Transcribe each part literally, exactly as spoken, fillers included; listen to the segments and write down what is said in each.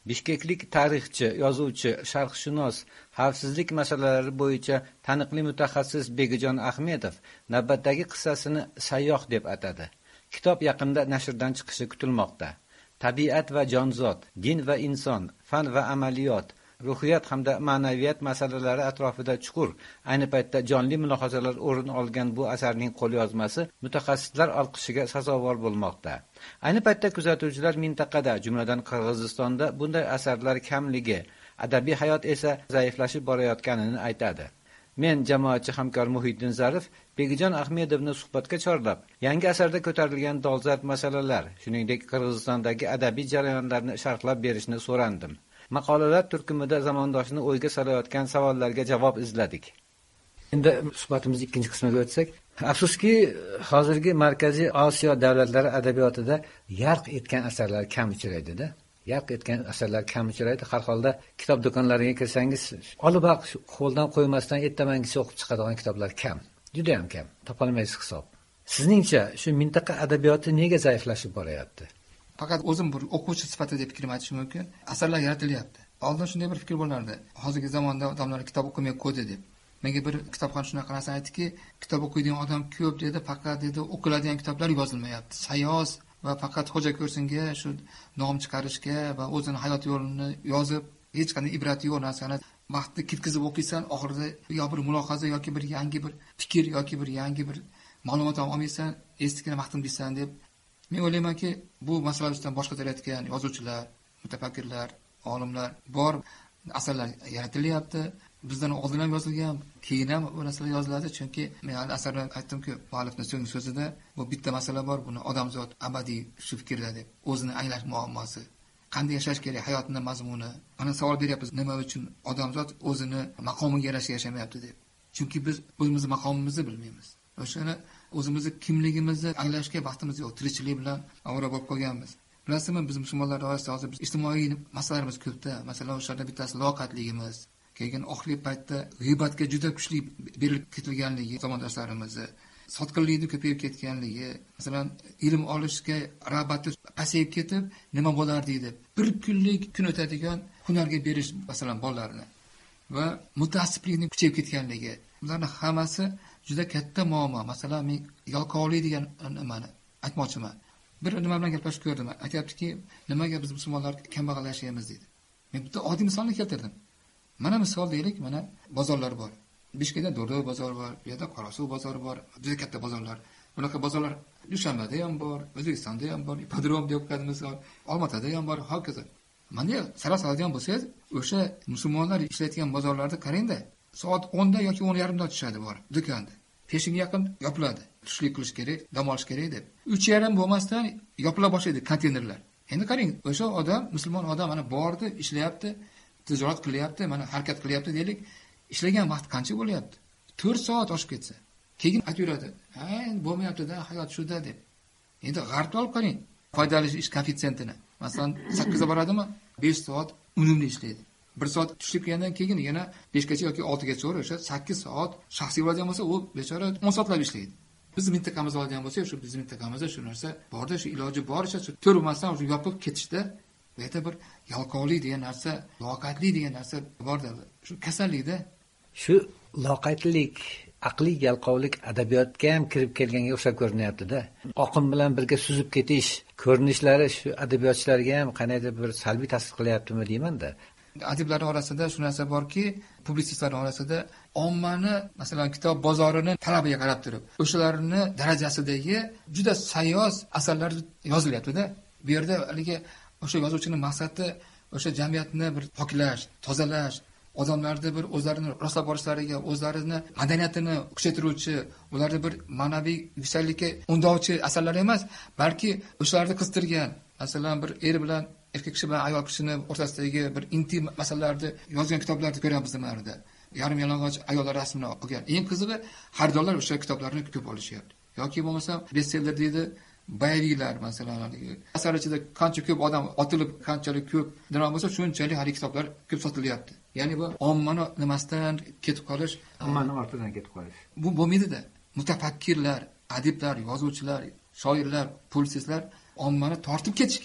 Bishkeklik tarixchi, yozuvchi, sharqshunos, xavfsizlik masalalari bo'yicha taniqli mutaxassis Begijon Ahmedov navbatdagi qissasini Sayyoh deb atadi. Kitob yaqinda nashrdan chiqishi kutilmoqda. Tabiat va jonzot, din va inson, fan va amaliyot, ruhiyat hamda ma'naviyat masalalari atrofida chuqur, ayni paytda jonli mulohazalar o'rin olgan bu asarning qo'lyozmasi mutaxassislar olqishiga sazovor bo'lmoqda. Ayni paytda kuzatuvchilar mintaqada, jumladan Qirg'izistonda bunday asarlar kamligi, adabiy hayot esa zaiflashib borayotganini aytadi. Men jamoatchi hamkor Muhiddin Zarif Begijon Ahmedovni suhbatga chorlab, yangi asarda ko'tarilgan dolzarb masalalar, shuningdek Qirg'izistondagi adabiy jarayonlarni sharhlab berishni so'randim. Maqolalar turkumida zamondoshini o'yga solayotgan savollarga javob izladik. Endi suhbatimizning ikkinchi qismiga o'tsak, afsuski, hozirgi Markaziy Osiyo davlatlari adabiyotida yarq etgan asarlar kam uchraydi-da. Yarq etgan asarlar kam uchraydi. Har holda kitob do'konlariga kirsangiz, olib haq qo'ldan qo'ymasdan ertamangisi o'qib chiqadigan kitoblar kam. Juda ham kam. Topolmaysiz hisob. Sizningcha, shu mintaqa adabiyoti nega zaiflashib boryapti? Faqat o'zim bir o'quvchi sifatida fikrim aytishim mumkin. Asarlar yaratilyapti. Oldin shunday bir fikr bo'lardi. Hozirgi zamonda odamlar kitob o'qimay qo'ydi deb. Menga bir kitobxon shunaqa narsa aytdiki, kitob o'qiydigan odam ko'p dedi, faqat dedi o'qiladigan kitoblar yozilmayapti. Sayoz va faqat xo'ja ko'rsinga shu nom chiqarishga va o'zining hayot yo'lini yozib, hech qanday ibrati yo'q narsani vaqtni ketkizib o'qiysan, oxirida yo bir mulohaza yoki bir yangi bir fikr yoki bir yangi bir ma'lumot olmaysan, esdikini vaqtim deysan deb. Men o'ylaymanki, bu masala ustidan boshqa tarayotgan yozuvchilar, mutafakkirlar, olimlar bor, asarlar yaratilyapti. Bizdan oldin ham yozilgan, keyin ham bu narsalar yoziladi, chunki men hali asarda aytdim-ku, muallifning so'nggi so'zida bu bitta masala bor, buni odamzod abadiy shu fikrda deb, o'zini anglash muammosi. Qanday yashash kerak, hayotning mazmuni. Mana savol beryapmiz, nima uchun odamzod o'zini maqomiga yarasha yashamayapti deb. Chunki biz o'zimizning maqomimizni bilmaymiz. O'shani o'zimizni kimligimizni anglashga vaqtimiz yo'q, tirikchilik bilan ovora bo'lib qolganmiz. Bilasizmi, biz musulmonlar orasida hozir biz ijtimoiy masalalarimiz ko'pda. Masalan, o'shalardan bittasi loqatligimiz. Keyin oxirgi paytda g'iybatga juda kuchli berilib ketilganligi zamondoshlarimizni, sotqinlikning ko'payib ketganligi, masalan, ilm olishga rag'bati pasayib ketib, nima bo'lardi deb bir kunlik kun o'tadigan hunarga berish, masalan, bolalarni va mutaassiblikning kuchayib ketganligi. Bularning hammasi juda katta muammo. Masalan, men yalqovlik degan nimani aytmoqchiman. Bir nima bilan gaplashib ko'rdim. Aytayaptiki, nimaga biz musulmonlar kambag'al yashaymiz dedi. Men bitta oddiy misolni keltirdim. Mana misol deylik, mana bozorlar bor. Bishkekda Do'rdoy bozori bor, bu yerda Qorasuv bozori bor, juda katta bozorlar. Bunaqa bozorlar Dushanbada ham bor, O'zbekistonda ham bor, Ipodrom deb qo'yadi misol, Olmaotada ham bor, hokazo. Mana saras oladigan bo'lsangiz, o'sha musulmonlar ishlayotgan bozorlarda qarangda, soat o'nda yoki o'n yarim da tushadi bor do'konda. Peshinga yaqin yopiladi. Tushlik qilish kerak, dam olish kerak deb. uch yarim bo'lmasdan yopila boshlaydi konteynerlar. Endi qarang, o'sha odam, musulmon odam mana bordi, ishlayapti, tijorat qilyapti, mana harakat qilyapti deylik. Ishlagan vaqt qancha bo'lyapti? to'rt soat oshib ketsa. Keyin aytib, "Ha, bo'lmayapti-da, hayot shu-da" deb. Endi g'arbda olib qarang, foydali ish koeffitsiyentini. Masalan, sakkizga boradimi? besh soat unumli ishlaydi. bir soat tushib kelgandan keyin yana beshgacha yoki oltigacha o'sha sakkiz soat shaxsiy bo'ladigan bo'lsa, u bechora o'n soatlab ishlaydi. Biz mintaqamizda oladigan bo'lsak, shu bizning mintaqamizda shu narsa borda, shu iloji boricha shu to'r bo'lmasdan shu yopib ketishda, bu yerda bir yalqovlik degan narsa, loqaydlik degan narsa borda. Shu kasallikda. Shu loqaydlik, aqliy yalqovlik adabiyotga ham kirib kelganga o'xshab ko'rinyapti-da. Oqim bilan birga suzib ketish ko'rinishlari shu adabiyotchilarga ham qanday bir salbiy ta'sir qilyaptimi deyman-da. Adiblar orasida shu narsa borki, publitsistlar orasida ommani, masalan, kitob bozorini talabiga qarab turib, o'shalarni darajasidagi juda sayoz asarlar yozilyapti-da. Bu yerda haligi o'sha yozuvchining maqsadi o'sha jamiyatni bir poklash, tozalash, odamlarni bir o'zlarini rostlab borishlariga, o'zlarini madaniyatini kuchaytiruvchi, ularni bir ma'naviy yuksallikka undovchi asarlar emas, balki o'shalarni qistirgan, masalan, bir er bilan erkak kishi bilan ayol kishining o'rtasidagi bir intim masalalarni yozgan kitoblarni ko'ramiz nimalarda. Yarim yalang'och ayollar rasmini olgan. Eng qizig'i, xaridorlar o'sha kitoblarni ko'p olishyapti. Yoki bo'lmasa, bestseller deydi, bayaviylar masalan, asar ichida qancha ko'p odam otilib, qanchalik ko'p nima bo'lsa, shunchalik hali kitoblar ko'p sotilyapti. Ya'ni bu ommani nimasidan ketib qolish, ommani ortidan ketib qolish. Bu bo'lmaydi-da. Mutafakkirlar, adiblar, yozuvchilar, shoirlar, publitsistlar ommani tortib ketish kerak.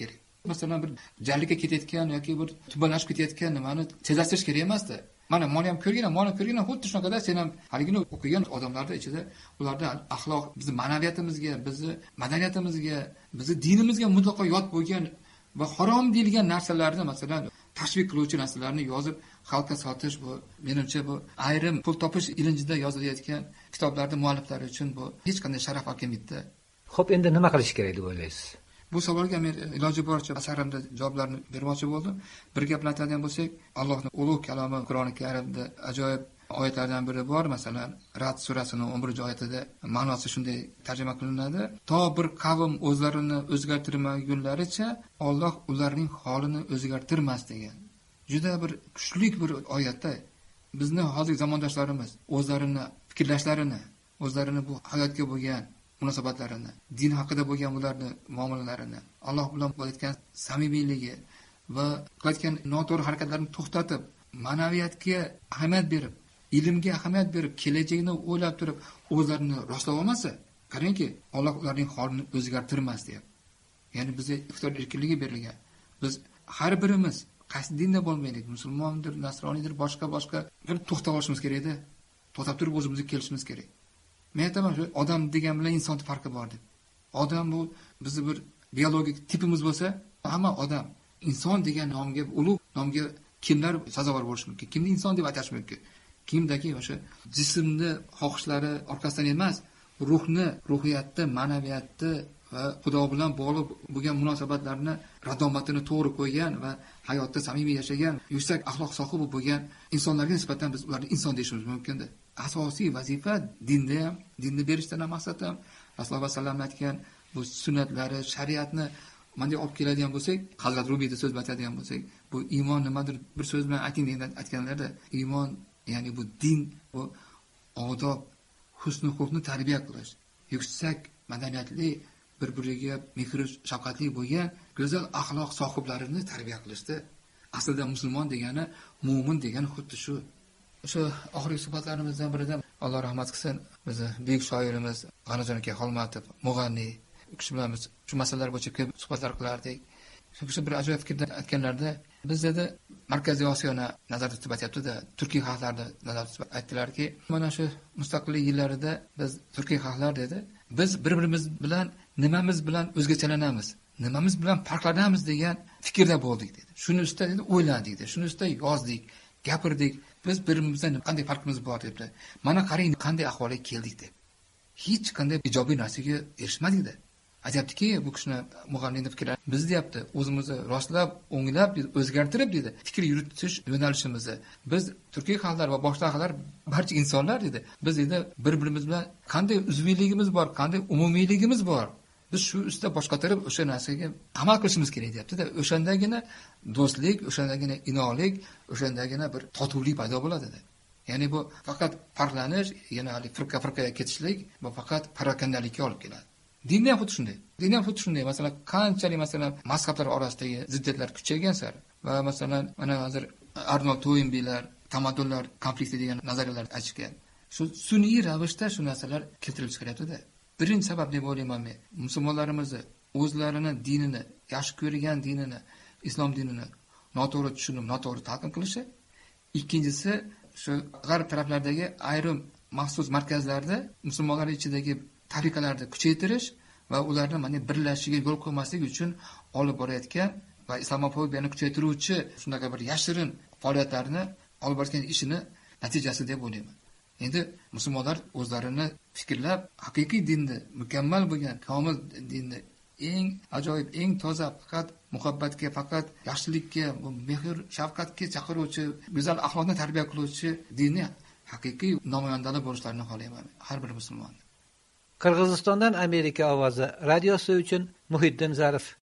masalan bir jarlikka ketayotgan yoki bir tubanlashib ketayotgan nimani tezlashtirish kerak emasdi. Mana meni ham ko'rgan, meni ko'rgan xuddi shunaqada sen ham haligini o'qigan odamlarda ichida ularda axloq, bizning ma'naviyatimizga, bizning madaniyatimizga, bizning dinimizga mutlaqo yot bo'lgan va harom deyilgan narsalarni, masalan, tashviq qiluvchi narsalarni yozib xalqqa sotish, bu menimcha bu ayrim pul topish ilinjida yozilayotgan kitoblarning mualliflari uchun bu hech qanday sharaf olib kelmaydi. Xo'p, endi nima qilish kerak deb o'ylaysiz? Bu savolga men iloji boricha asarimda javoblarni bermoqchi bo'ldim. Bir gap bilan aytadigan bo'lsak, Allohning ulug' kalomi Qur'oni Karimda ajoyib oyatlardan biri bor. Masalan, Rad surasining o'n birinchi oyatida ma'nosi shunday tarjima qilinadi: "To bir qavm o'zlarini o'zgartirmagunlaricha Alloh ularning holini o'zgartirmas" degan. Juda bir kuchli bir oyatda bizni hozir zamondoshlarimiz o'zlarini fikrlashlarini, o'zlarini bu hayotga bo'lgan munosabatlarini, din haqida bo'lgan ularning muomalalarini, Alloh bilan bo'layotgan samimiyligi va qilayotgan noto'g'ri harakatlarni to'xtatib, ma'naviyatga ahamiyat berib, ilmga ahamiyat berib, kelajakni o'ylab turib, o'zlarini rostlab olmasa, qarangki, Alloh ularning holini o'zgartirmas deyapti. Ya'ni bizga ixtiyor erkinligi berilgan. Biz har birimiz qaysi dinda bo'lmaylik, musulmondir, nasroniydir, boshqa-boshqa bir to'xtab olishimiz kerak-da. To'xtab turib o'zimizga kelishimiz kerak. Men aytaman, shu odam degan bilan inson farqi bor deb. Odam bu bizning bir biologik tipimiz bo'lsa, hamma odam inson degan nomga, ulug' nomga kimlar sazovor bo'lishi mumkin? Kimni inson deb atash mumkin? Kimdagi o'sha jismni xohishlari orqasidan emas, ruhni, ruhiyatni, ma'naviyatni va Xudo bilan bog'liq bo'lgan munosabatlarni radomatini to'g'ri qo'ygan va hayotda samimiy yashagan, yuksak axloq sohibi bo'lgan insonlarga nisbatan biz ularni inson deyishimiz mumkin-da. Asosiy vazifa dinda ham, dinni berishdan ham maqsad ham Rasululloh sollallohu alayhi vasallam aytgan bu sunnatlari, shariatni bunday olib keladigan bo'lsak, Hazrat Rubiyda so'z aytadigan bo'lsak, bu iymon nimadir bir so'z bilan ayting degan aytganlarda, iymon ya'ni bu din, bu odob, husn-u xulqni tarbiya qilish, yuksak madaniyatli, bir-biriga mehr, shafqatli bo'lgan go'zal axloq sohiblarini tarbiya qilishdi. Aslida musulmon degani, mu'min degani xuddi shu. O'sha oxirgi suhbatlarimizdan birida Alloh rahmat qilsin, bizni buyuk shoirimiz G'anijon aka Xolmatov, Mug'anni kishi bilan biz shu masalalar bo'yicha ko'p suhbatlar qilardik. Shu kishi bir ajoyib fikrda aytganlarda, biz dedi Markaziy Osiyoni nazarda tutib aytyapti-da, turkiy xalqlarni nazarda tutib aytdilarki, mana shu mustaqillik yillarida biz turkiy xalqlar dedi, biz bir-birimiz bilan nimamiz bilan o'zgachalanamiz, nimamiz bilan farqlanamiz degan fikrda bo'ldik dedi. Shuni ustida dedi o'yladik dedi, shuni ustida yozdik, gapirdik. Biz birimizdan qanday farqimiz bor debdi. Mana qarang qanday ahvolga keldik deb. Hech qanday ijobiy narsaga erishmadik-da. Aytayaptiki, bu kishini Mug'annining fikrlari biz deyapti, o'zimizni rostlab, o'nglab, o'zgartirib dedi, fikr yuritish yo'nalishimizni. Biz turkiy xalqlar va boshqa xalqlar barcha insonlar dedi. Biz dedi bir-birimiz bilan qanday uzviyligimiz bor, qanday umumiyligimiz bor. Biz shu ustida boshqatirib o'sha narsaga amal qilishimiz kerak deyapti-da. O'shandagina do'stlik, o'shandagina inoqlik, o'shandagina bir totuvlik paydo bo'ladi dedi. Ya'ni bu faqat farqlanish, yana hali firqa-firqaga ketishlik, bu faqat parakandalikka olib keladi. Dinda ham xuddi shunday. Dinda ham xuddi shunday. Masalan, qanchalik masalan mazhablar orasidagi ziddiyatlar kuchaygan sari va masalan, mana hozir Arnold Toynbeylar, tamaddunlar konflikti degan nazariyalar aytishgan. Shu sun'iy ravishda shu narsalar keltirilib chiqaryapti-da. Birinchi sabab deb o'ylayman men, musulmonlarimizni o'zlarini dinini, yaxshi ko'rgan dinini, islom dinini noto'g'ri tushunib, noto'g'ri talqin qilishi. Ikkinchisi, shu g'arb taraflaridagi ayrim maxsus markazlarda musulmonlar ichidagi tariqalarni kuchaytirish va ularni mana birlashishiga yo'l qo'ymaslik uchun olib borayotgan va islamofobiyani kuchaytiruvchi shunaqa bir yashirin faoliyatlarni olib borayotgan ishini natijasi deb o'ylayman. Endi musulmonlar o'zlarini fikrlab, haqiqiy dinni, mukammal bo'lgan, komil dinni, eng ajoyib, eng toza, faqat muhabbatga, faqat yaxshilikka, mehr, shafqatga chaqiruvchi, go'zal axloqni tarbiya qiluvchi dinni haqiqiy namoyandalari bo'lishlarini xohlayman har bir musulmon. Qirg'izistondan Amerika ovozi radiosi uchun Muhiddin Zarif.